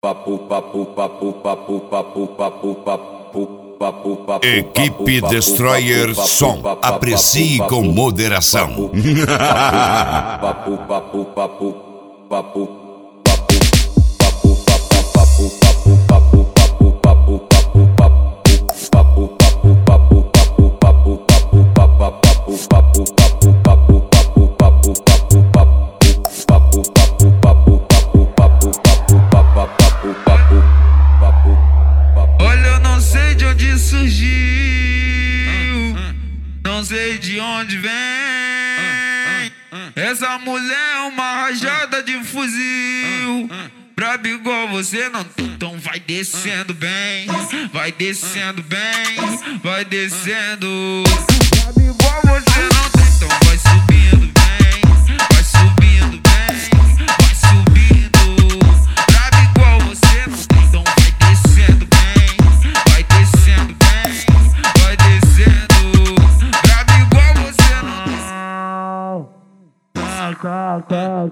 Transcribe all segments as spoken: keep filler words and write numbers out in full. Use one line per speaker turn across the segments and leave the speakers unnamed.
Equipe Destroyer Som, aprecie com moderação.
Surgiu, não sei de onde vem. Essa mulher é uma rajada de fuzil. Brabo igual você não, então vai descendo bem, vai descendo bem, vai descendo. Brabo igual você não tem, então vai subindo bem, vai subindo bem, vai subindo. Brabo igual você não tem, então vai descendo bem, vai descendo bem, vai descendo. Brabo igual você não tem.
Taca, taca,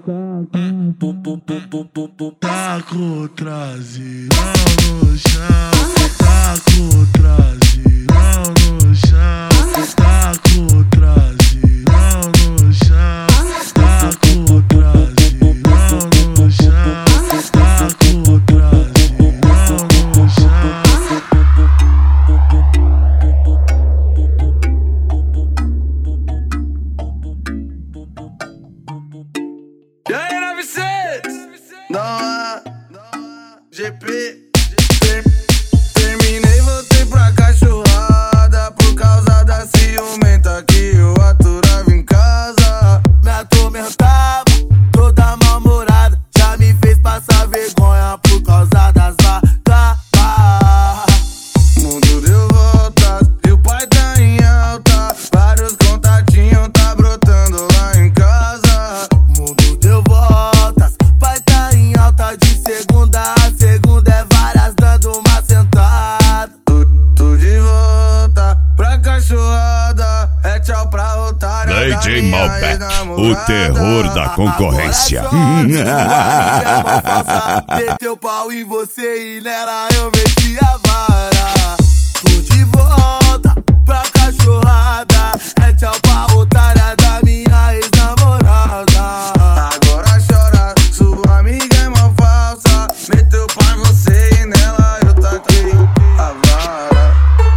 taca, taco traseirão no chão, taco traseirão no chão, taco traseirão no chão, taco traseirão no chão, taco traseirão no chão.
E aí, nove seis?
Não há G P. Terminei, voltei pra cachorrada por causa da ciumenta que eu aturava em casa. Me atormentava, toda mal-humorada, já me fez passar vergonha por causa das vacas. O mundo deu voltas e o pai tá em alta, vários contatinhos tá brotando lá em casa. O mundo deu voltas, pai tá em alta de segunda a segunda, é várias dando uma sentada. Tô, tô de volta pra cachorrada, é tchau pra otária.
D J Malbec, o terror da concorrência.
Meteu pau em você e nela eu meti a vara. Tô de volta pra cachorrada, é tchau pra otária da minha ex-namorada. Agora chora, sua amiga é mó falsa. Meteu pau em você e nela eu taquei a vara.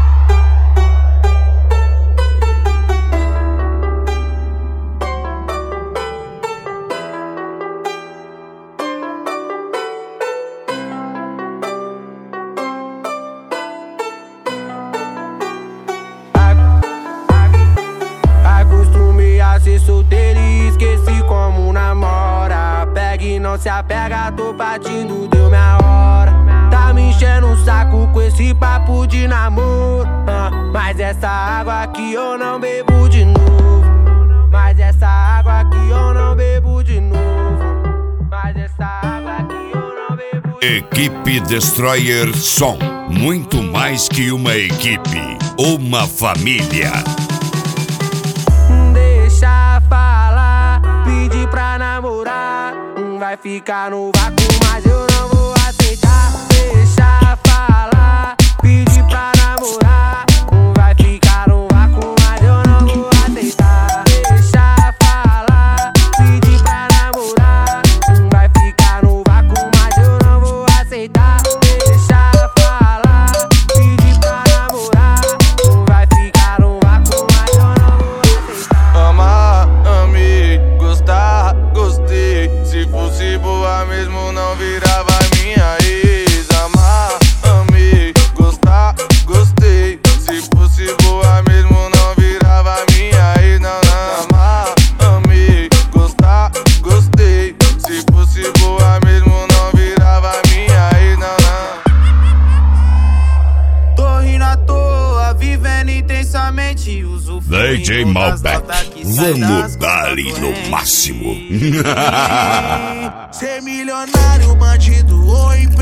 Acostumei a ser solteiro e esqueci como namora. Pega e não se apega, tô partindo, deu minha hora. Tá me enchendo o saco com esse papo de namoro, ah, mas essa água aqui eu não bebo de novo. Mas essa água aqui eu não bebo de novo. Mas essa água aqui eu não bebo de novo.
Equipe Destroyer Som, muito mais que uma equipe, uma família.
Deixa falar, pedir pra namorar, vai ficar no vácuo, mas eu não vou aceitar. Deixa falar, pedir pra namorar, vai ficar no vácuo, mas eu não vou aceitar. Deixa falar, pedir pra namorar, vai ficar no vácuo, mas eu não vou aceitar. Deixa falar, pedir pra namorar, vai ficar no vácuo, mas eu não vou aceitar. Amar, amei, gostar, gostei. Se fosse boa mesmo não virava minha ex. Amar, amei, gostar, gostei. Se fosse boa mesmo não virava minha ex. Não, não. Amar, amei, gostar, gostei. Se fosse boa mesmo não virava minha ex. Não, não. Tô rindo à toa, vivendo intensamente.
D J Malbec, vamos dar-lhe no máximo.
Ser milionário, bandido ou